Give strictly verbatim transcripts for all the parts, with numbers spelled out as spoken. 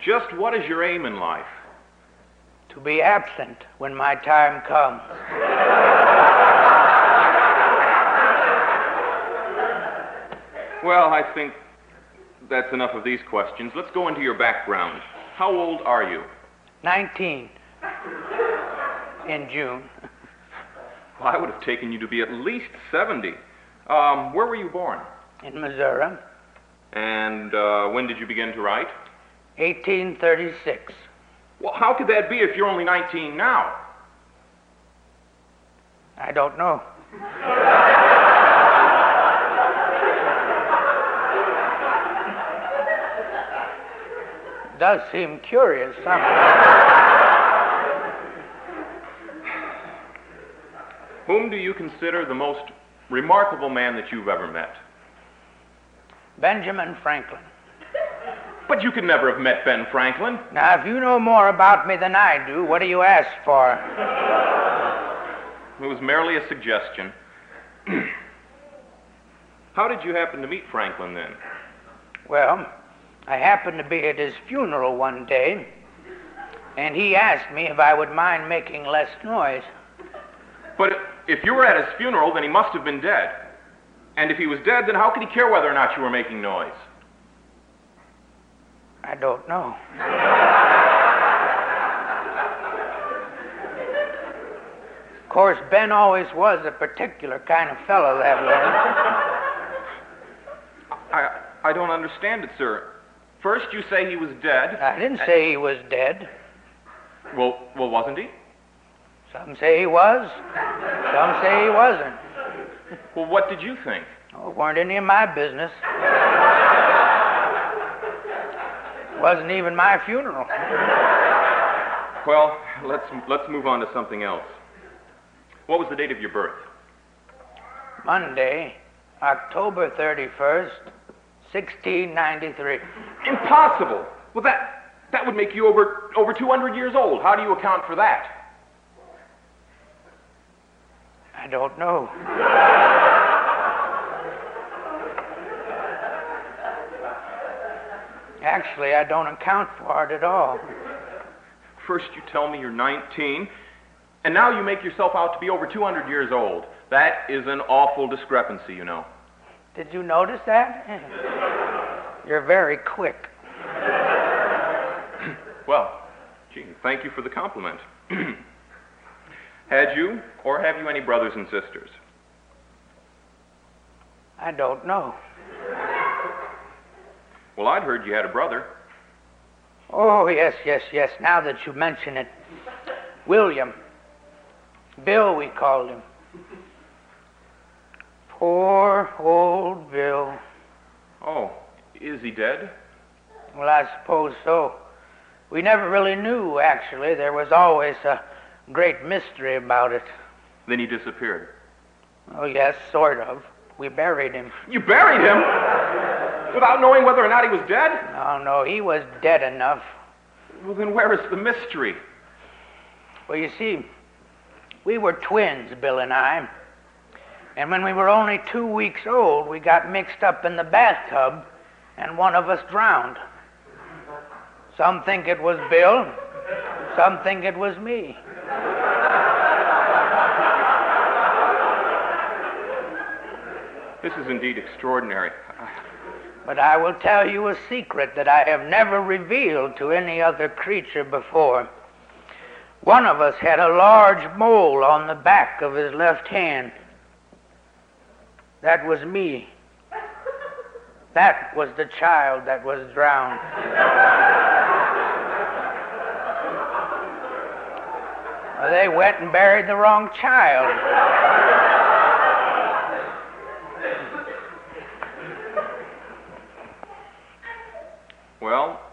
just what is your aim in life? To be absent when my time comes. Well, I think that's enough of these questions. Let's go into your background. How old are you? Nineteen. In June. Well, I would have taken you to be at least seventy. Um, where were you born? In Missouri. And uh, when did you begin to write? eighteen thirty-six. Well, how could that be if you're only nineteen now? I don't know. Does seem curious somehow. Whom do you consider the most remarkable man that you've ever met? Benjamin Franklin. But you could never have met Ben Franklin. Now, if you know more about me than I do, what do you ask for? It was merely a suggestion. How did you happen to meet Franklin then? Well, I happened to be at his funeral one day, and he asked me if I would mind making less noise. But if you were at his funeral, then he must have been dead. And if he was dead, then how could he care whether or not you were making noise? I don't know. Of course, Ben always was a particular kind of fellow that way. I, I don't understand it, sir. First you say he was dead. I didn't say he was dead. Well, well, wasn't he? Some say he was. Some say he wasn't. Well, what did you think? Oh, it weren't any of my business. Wasn't even my funeral. Well, let's let's move on to something else. What was the date of your birth? Monday, October thirty-first, sixteen ninety-three. Impossible! Well, that that would make you over over two hundred years old. How do you account for that? I don't know. Actually, I don't account for it at all. First you tell me you're nineteen, and now you make yourself out to be over two hundred years old. That is an awful discrepancy, you know. Did you notice that? You're very quick. Well, gee, thank you for the compliment. Had you, or have you any brothers and sisters? I don't know. Well, I'd heard you had a brother. Oh, yes, yes, yes. Now that you mention it. William. Bill, we called him. Poor old Bill. Oh, is he dead? Well, I suppose so. We never really knew, actually. There was always a great mystery about it. Then he disappeared. Oh, yes, sort of. We buried him. You buried him? Without knowing whether or not he was dead? No, no, he was dead enough. Well, then where is the mystery? Well, you see, we were twins, Bill and I. And when we were only two weeks old, we got mixed up in the bathtub, and one of us drowned. Some think it was Bill, some think it was me. This is indeed extraordinary. But I will tell you a secret that I have never revealed to any other creature before. One of us had a large mole on the back of his left hand. That was me. That was the child that was drowned. Well, they went and buried the wrong child. Well,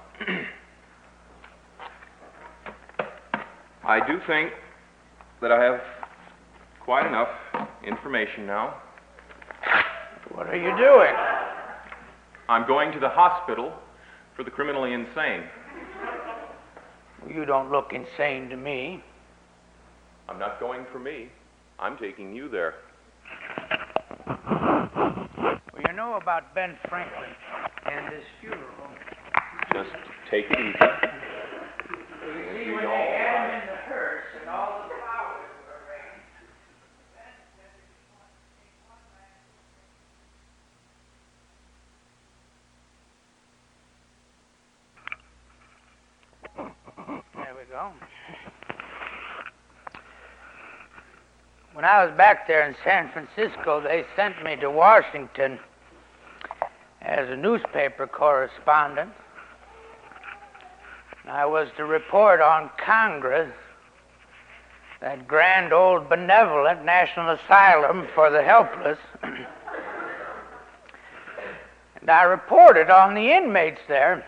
I do think that I have quite enough information now. What are you doing? I'm going to the hospital for the criminally insane. You don't look insane to me. I'm not going for me. I'm taking you there. Well, you know about Ben Franklin and his funeral. Just take it easy. You see, when they had him in the hearse and all the flowers were arranged, there we go. When I was back there in San Francisco, they sent me to Washington as a newspaper correspondent. I was to report on Congress, that grand old benevolent National Asylum for the Helpless. And I reported on the inmates there.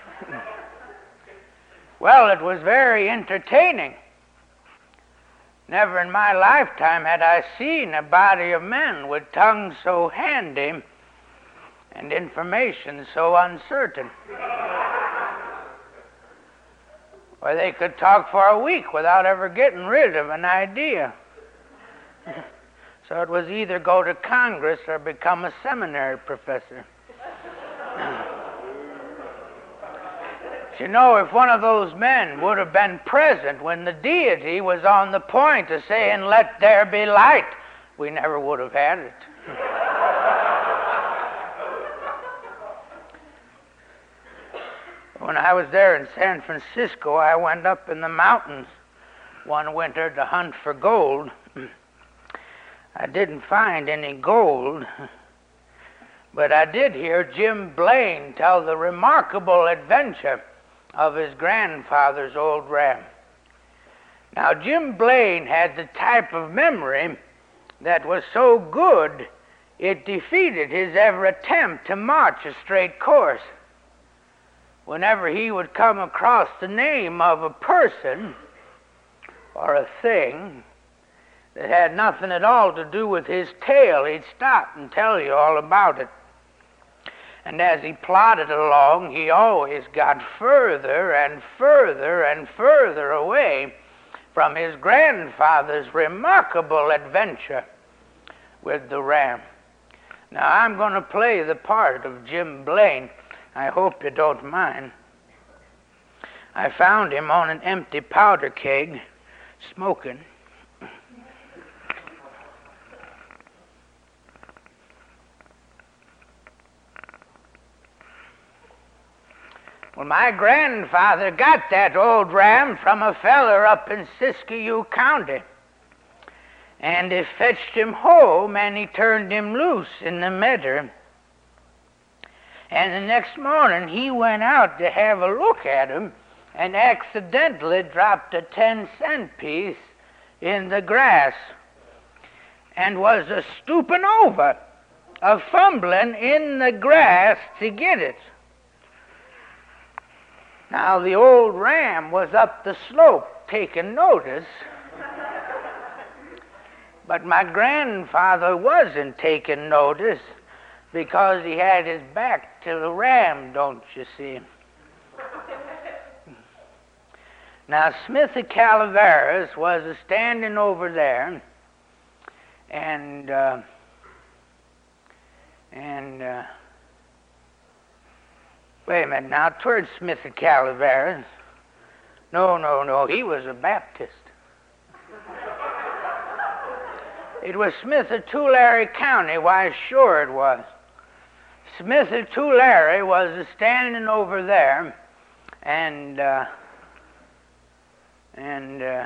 Well, it was very entertaining. Never in my lifetime had I seen a body of men with tongues so handy and information so uncertain. Why, they could talk for a week without ever getting rid of an idea. So it was either go to Congress or become a seminary professor. You know, if one of those men would have been present when the deity was on the point of saying, "Let there be light," we never would have had it. When I was there in San Francisco, I went up in the mountains one winter to hunt for gold. I didn't find any gold, but I did hear Jim Blaine tell the remarkable adventure of his grandfather's old ram. Now, Jim Blaine had the type of memory that was so good it defeated his every attempt to march a straight course. Whenever he would come across the name of a person or a thing that had nothing at all to do with his tale, he'd stop and tell you all about it. And as he plodded along, he always got further and further and further away from his grandfather's remarkable adventure with the ram. Now, I'm going to play the part of Jim Blaine. I hope you don't mind. I found him on an empty powder keg, smoking. Well, my grandfather got that old ram from a feller up in Siskiyou County. And he fetched him home and he turned him loose in the meadow. And the next morning he went out to have a look at him and accidentally dropped a ten cent piece in the grass and was a stooping over, a fumbling in the grass to get it. Now, the old ram was up the slope taking notice, but my grandfather wasn't taking notice because he had his back to the ram, don't you see? Now, Smithy Calaveras was a standing over there, and, uh, and, uh, wait a minute now, towards Smithy Calaveras. No, no, no, he was a Baptist. It was Smithy Tulare County, why, sure it was. Smithy Tulare was standing over there, and, uh, and, uh,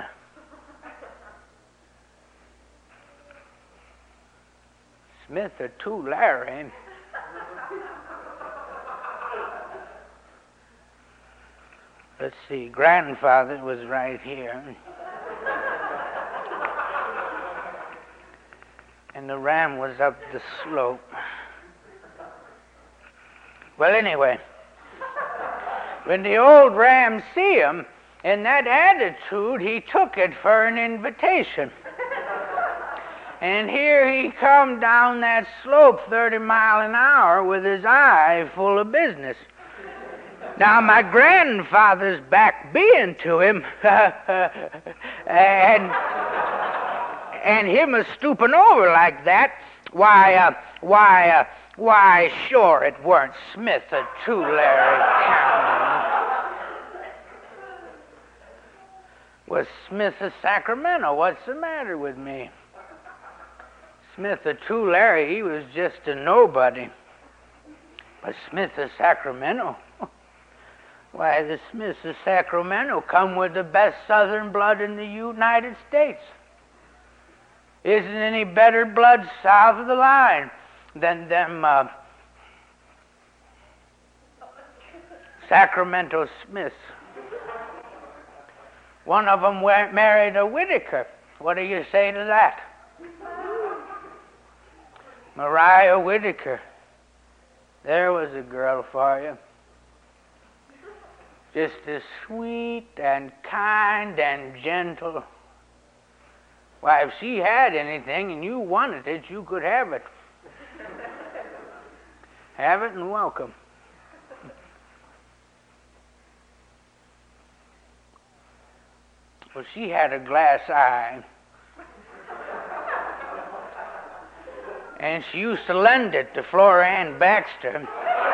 Smithy Tulare. Let's see, grandfather was right here. And the ram was up the slope. Well, anyway, when the old ram see him in that attitude, he took it for an invitation. And here he come down that slope thirty mile an hour with his eye full of business. Now, my grandfather's back being to him, and and him a stooping over like that, why, uh, why, uh, why, sure it weren't Smith of Tulare County. was Smith of Sacramento. What's the matter with me? Smith of Tulare, he was just a nobody. But Smith of Sacramento? Why, the Smiths of Sacramento come with the best Southern blood in the United States. Isn't any better blood south of the line than them uh, Sacramento Smiths? One of them married a Whitaker. What do you say to that? Mariah Whitaker. There was a girl for you. Just as sweet and kind and gentle. Why, if she had anything and you wanted it, you could have it. Have it and welcome. Well, she had a glass eye. And she used to lend it to Flora Ann Baxter,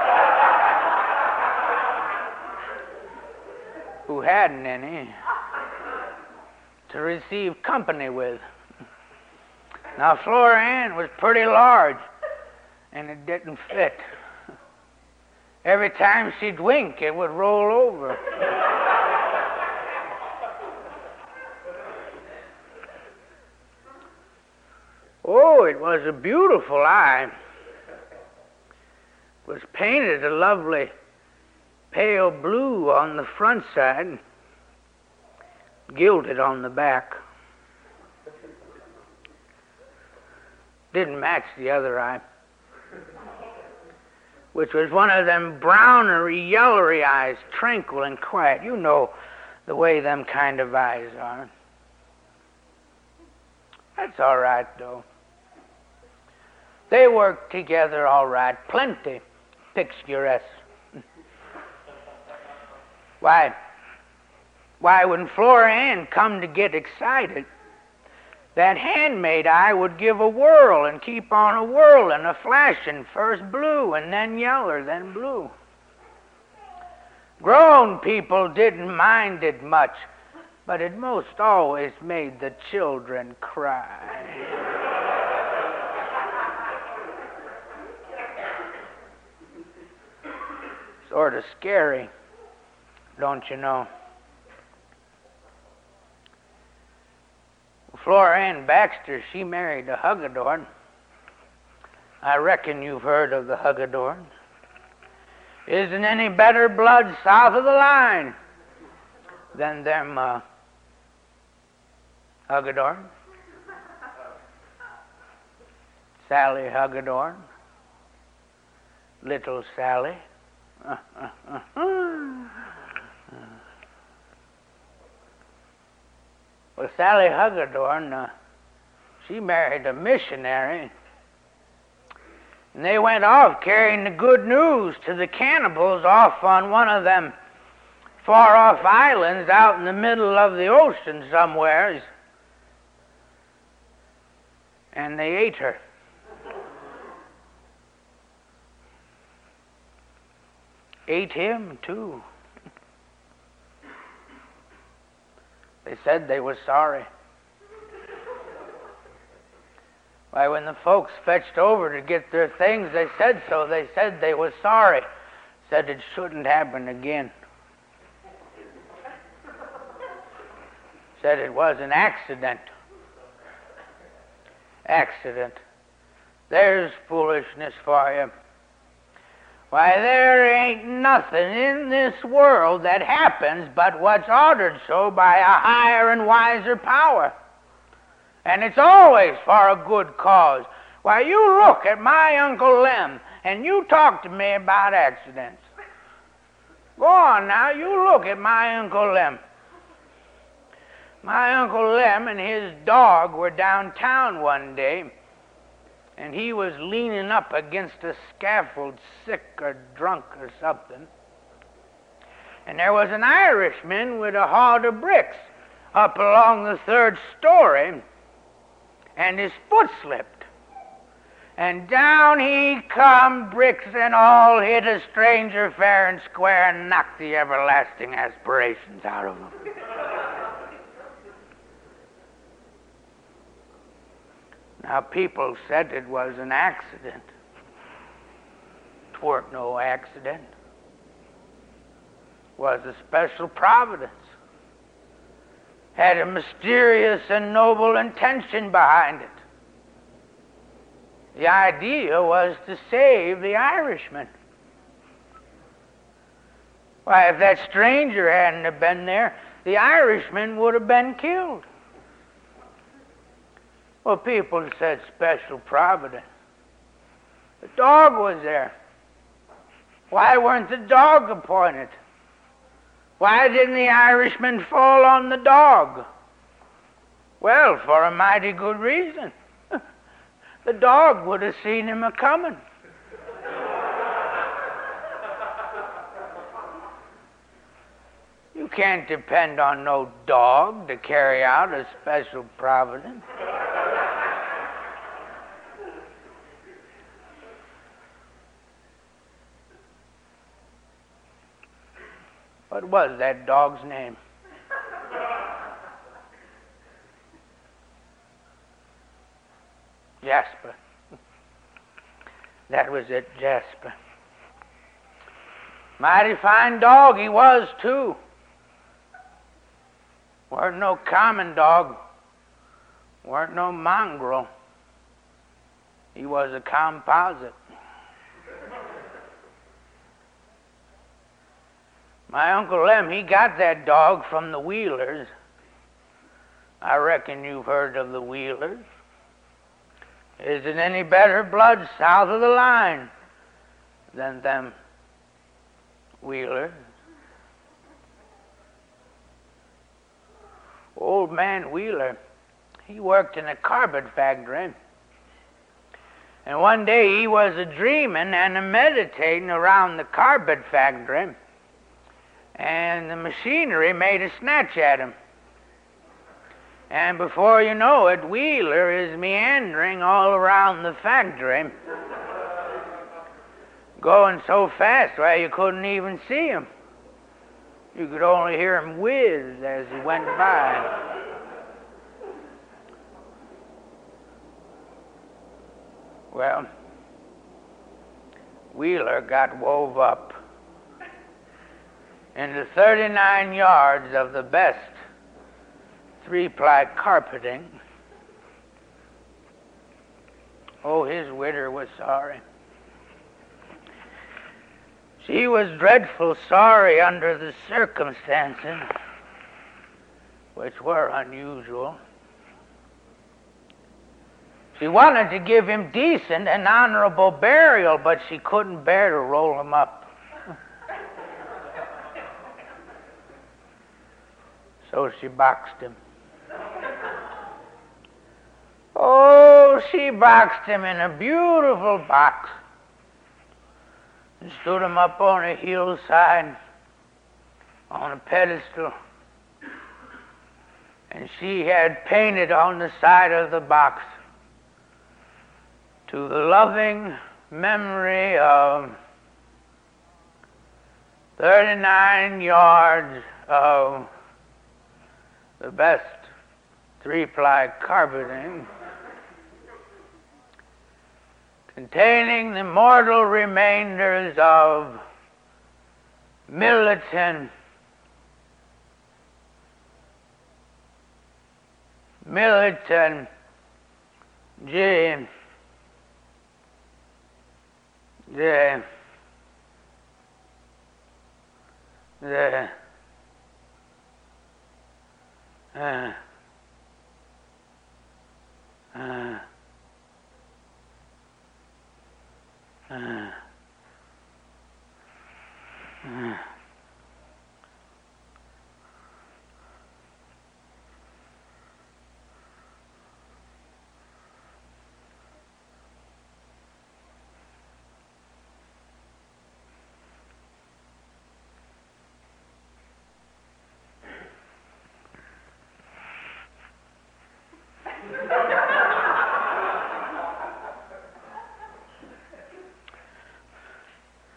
who hadn't any, to receive company with. Now, Flora Ann was pretty large, and it didn't fit. Every time she'd wink, it would roll over. Oh, it was a beautiful eye. It was painted a lovely pale blue on the front side, gilded on the back. Didn't match the other eye, which was one of them brownery, yellowy eyes, tranquil and quiet. You know the way them kind of eyes are. That's all right, though. They worked together all right, plenty picturesque. Why, why, when Flora Ann come to get excited, that handmaid eye would give a whirl and keep on a whirling, a flashing, first blue and then yeller, then blue. Grown people didn't mind it much, but it most always made the children cry. Sort of scary, don't you know? Flora Ann Baxter, she married a Hagedorn. I reckon you've heard of the Hagedorns. Isn't any better blood south of the line than them uh, Hagedorns? Sally Hagedorn, little Sally. Uh, uh, uh, uh. Well, Sally Hagedorn, uh, she married a missionary, and they went off carrying the good news to the cannibals off on one of them far-off islands out in the middle of the ocean somewheres, and they ate her. Ate him, too. They said they were sorry. Why, when the folks fetched over to get their things, they said so. They said they were sorry. Said it shouldn't happen again. Said it was an accident. Accident. There's foolishness for you. Why, there ain't nothing in this world that happens but what's ordered so by a higher and wiser power. And it's always for a good cause. Why, you look at my Uncle Lem, and you talk to me about accidents. Go on now, you look at my Uncle Lem. My Uncle Lem and his dog were downtown one day, and he was leaning up against a scaffold, sick or drunk or something. And there was an Irishman with a hod of bricks up along the third story, and his foot slipped. And down he come, bricks and all, hit a stranger fair and square and knocked the everlasting aspirations out of him. Now, people said it was an accident. It weren't no accident. It was a special providence. Had a mysterious and noble intention behind it. The idea was to save the Irishman. Why, if that stranger hadn't have been there, the Irishman would have been killed. Well, people said special providence. The dog was there. Why weren't the dog appointed? Why didn't the Irishman fall on the dog? Well, for a mighty good reason. The dog would have seen him a-coming. You can't depend on no dog to carry out a special providence. What was that dog's name? Jasper. That was it, Jasper. Mighty fine dog he was, too. Weren't no common dog. Weren't no mongrel. He was a composite. My Uncle Lem, he got that dog from the Wheelers. I reckon you've heard of the Wheelers. Isn't any better blood south of the line than them Wheelers? Old man Wheeler, he worked in a carpet factory. And one day he was a-dreaming and a-meditating around the carpet factory, and the machinery made a snatch at him. And before you know it, Wheeler is meandering all around the factory, going so fast, well, you couldn't even see him. You could only hear him whiz as he went by. Well, Wheeler got wove up into thirty-nine yards of the best three-ply carpeting. Oh, his widder was sorry. She was dreadful sorry under the circumstances, which were unusual. She wanted to give him decent and honorable burial, but she couldn't bear to roll him up. So she boxed him. Oh, she boxed him in a beautiful box and stood him up on a hillside on a pedestal. And she had painted on the side of the box, "To the loving memory of thirty-nine yards of the best three-ply carpeting, containing the mortal remainders of Militant Militant J. J. The uh, uh, uh, uh.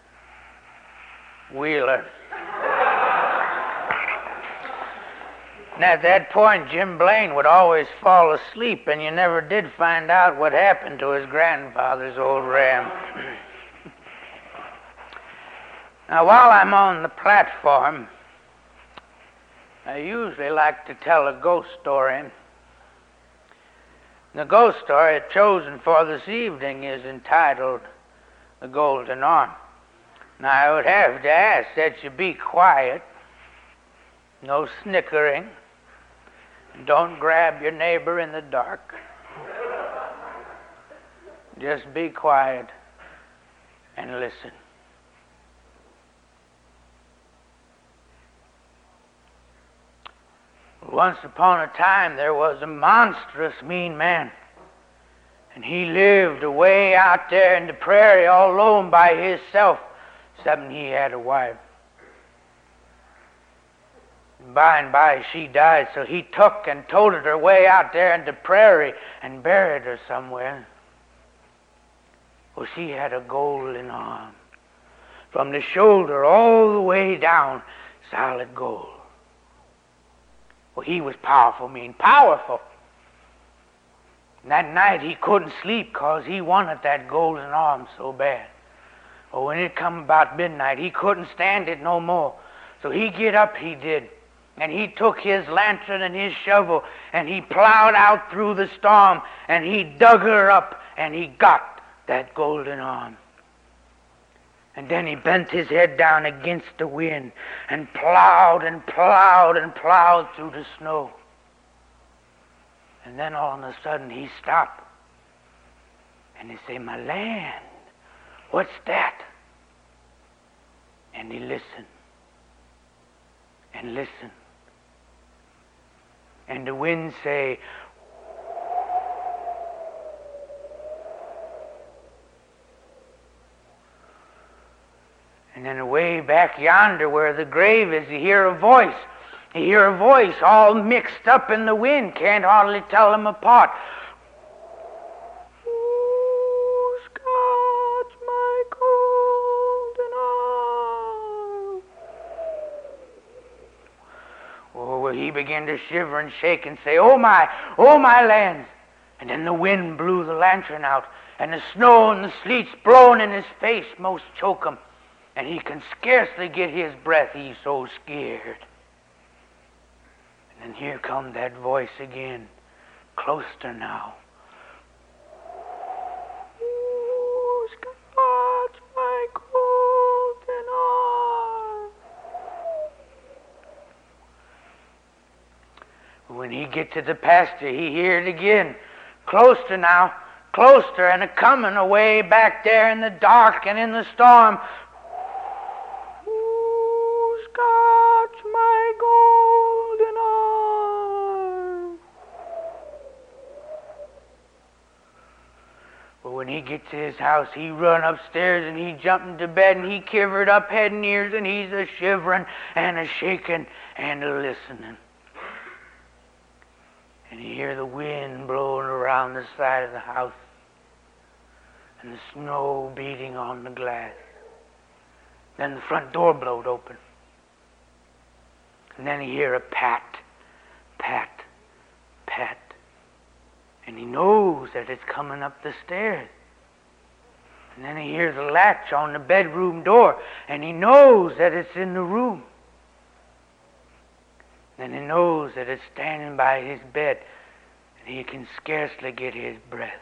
Wheeler. And at that point, Jim Blaine would always fall asleep, and you never did find out what happened to his grandfather's old ram. Now, while I'm on the platform, I usually like to tell a ghost story. The ghost story chosen for this evening is entitled The Golden Arm. Now, I would have to ask that you be quiet, no snickering, and don't grab your neighbor in the dark. Just be quiet and listen. Once upon a time, there was a monstrous mean man, and he lived away out there in the prairie all alone by himself, except he had a wife. By and by, she died, so he took and toted her way out there in the prairie and buried her somewhere. Well, she had a golden arm, from the shoulder all the way down, solid gold. Well, he was powerful, mean powerful. And that night he couldn't sleep because he wanted that golden arm so bad. Well, when it come about midnight, he couldn't stand it no more. So he get up, he did. And he took his lantern and his shovel, and he plowed out through the storm, and he dug her up, and he got that golden arm. And then he bent his head down against the wind and plowed and plowed and plowed through the snow. And then all of a sudden he stopped. And he said, "My land, what's that?" And he listened and listened. And the wind say, and then away back yonder where the grave is, you hear a voice. You hear a voice all mixed up in the wind. Can't hardly tell them apart. Who's got my golden arm? Oh, well, he began to shiver and shake and say, "Oh my, oh my lands." And then the wind blew the lantern out, and the snow and the sleet's blowing in his face, most choke him. And he can scarcely get his breath, he's so scared. And then here come that voice again, closer now. Who's got my golden arm? When he get to the pasture, he hear it again, closer now, closer, and a coming away back there in the dark and in the storm. Got my golden arm. Well, when he gets to his house, he run upstairs and he jumped into bed and he kivered up head and ears and he's a shivering and a shaking and a listening. And he hear the wind blowing around the side of the house and the snow beating on the glass. Then the front door blowed open. And then he hear a pat, pat, pat. And he knows that it's coming up the stairs. And then he hears a latch on the bedroom door, and he knows that it's in the room. Then he knows that it's standing by his bed, and he can scarcely get his breath.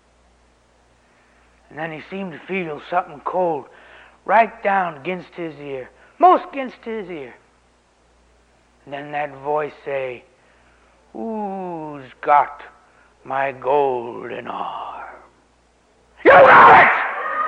And then he seemed to feel something cold right down against his ear, most against his ear. And then that voice say, "Who's got my golden arm?" You got it!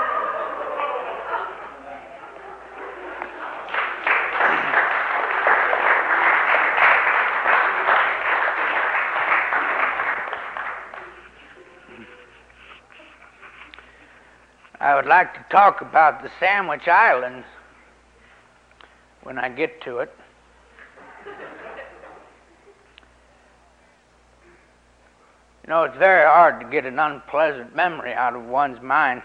I would like to talk about the Sandwich Islands when I get to it. You know, it's very hard to get an unpleasant memory out of one's mind.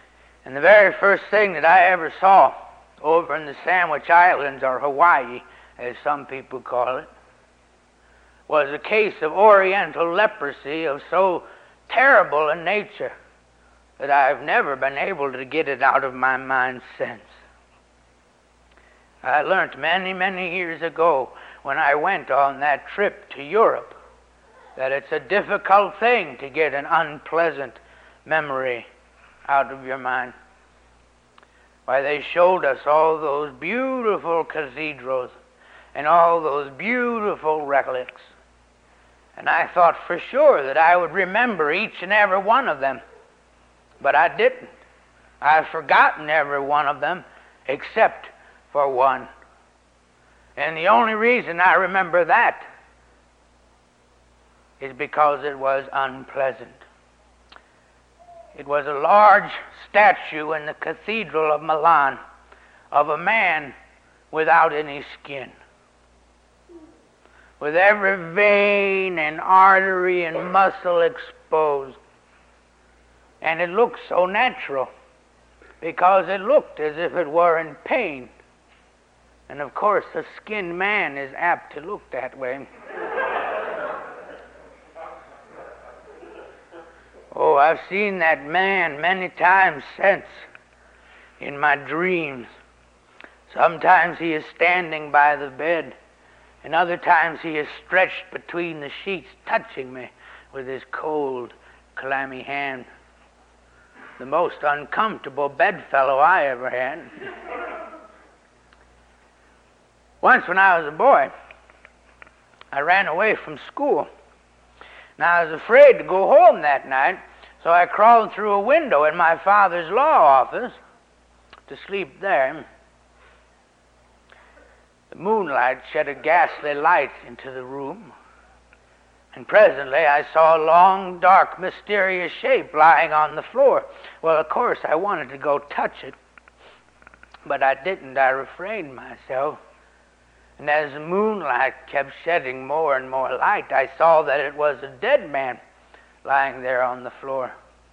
And the very first thing that I ever saw over in the Sandwich Islands or Hawaii, as some people call it, was a case of oriental leprosy of so terrible a nature that I've never been able to get it out of my mind since. I learned many, many years ago when I went on that trip to Europe that it's a difficult thing to get an unpleasant memory out of your mind. Why, they showed us all those beautiful cathedrals and all those beautiful relics. And I thought for sure that I would remember each and every one of them. But I didn't. I've forgotten every one of them except for one. And the only reason I remember that is because it was unpleasant. It was a large statue in the Cathedral of Milan of a man without any skin, with every vein and artery and muscle exposed. And it looked so natural because it looked as if it were in pain. And of course, a skinned man is apt to look that way. Oh, I've seen that man many times since in my dreams. Sometimes he is standing by the bed, and other times he is stretched between the sheets, touching me with his cold, clammy hand. The most uncomfortable bedfellow I ever had. Once when I was a boy, I ran away from school. Now, I was afraid to go home that night, so I crawled through a window in my father's law office to sleep there. The moonlight shed a ghastly light into the room, and presently I saw a long, dark, mysterious shape lying on the floor. Well, of course, I wanted to go touch it, but I didn't. I refrained myself. And as the moonlight kept shedding more and more light, I saw that it was a dead man lying there on the floor.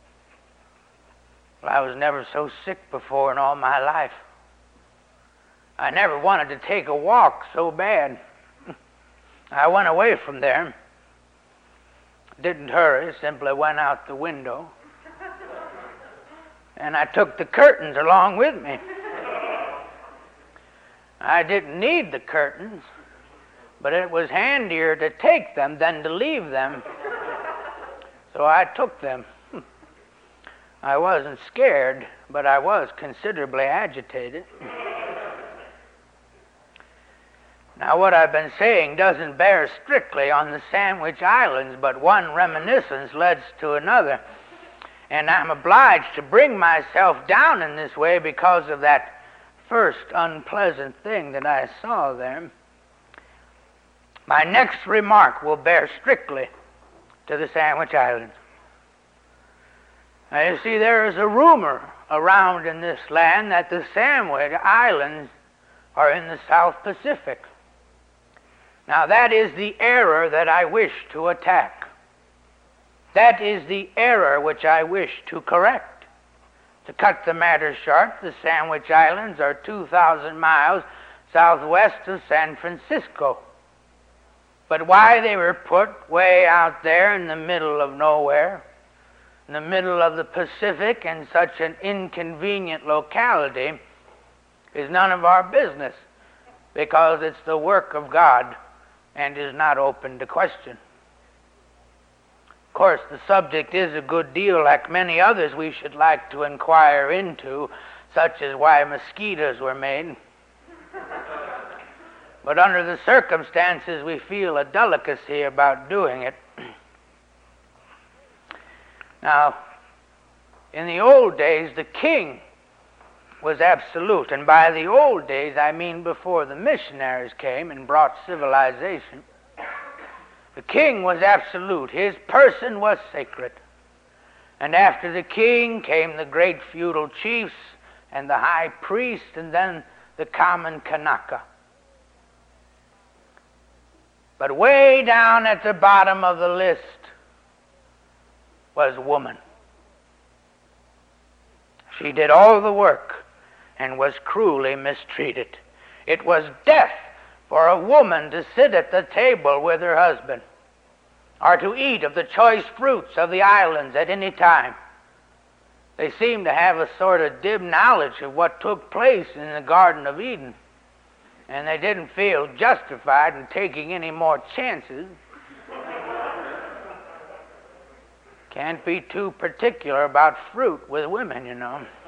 Well, I was never so sick before in all my life. I never wanted to take a walk so bad. I went away from there. Didn't hurry, simply went out the window. And I took the curtains along with me. I didn't need the curtains, but it was handier to take them than to leave them. So I took them. I wasn't scared, but I was considerably agitated. Now, what I've been saying doesn't bear strictly on the Sandwich Islands, but one reminiscence leads to another. And I'm obliged to bring myself down in this way because of that first unpleasant thing that I saw there. My next remark will bear strictly to the Sandwich Islands. Now, you see, there is a rumor around in this land that the Sandwich Islands are in the South Pacific. Now, that is the error that I wish to attack. That is the error which I wish to correct. To cut the matter short, the Sandwich Islands are two thousand miles southwest of San Francisco. But why they were put way out there in the middle of nowhere, in the middle of the Pacific, in such an inconvenient locality, is none of our business, because it's the work of God and is not open to question. Of course, the subject is a good deal like many others we should like to inquire into, such as why mosquitoes were made. But under the circumstances, we feel a delicacy about doing it. Now, in the old days, the king was absolute, and by the old days, I mean before the missionaries came and brought civilization. The king was absolute. His person was sacred. And after the king came the great feudal chiefs and the high priest and then the common Kanaka. But way down at the bottom of the list was woman. She did all the work and was cruelly mistreated. It was death for a woman to sit at the table with her husband, or to eat of the choice fruits of the islands at any time. They seemed to have a sort of dim knowledge of what took place in the Garden of Eden, and they didn't feel justified in taking any more chances. Can't be too particular about fruit with women, you know.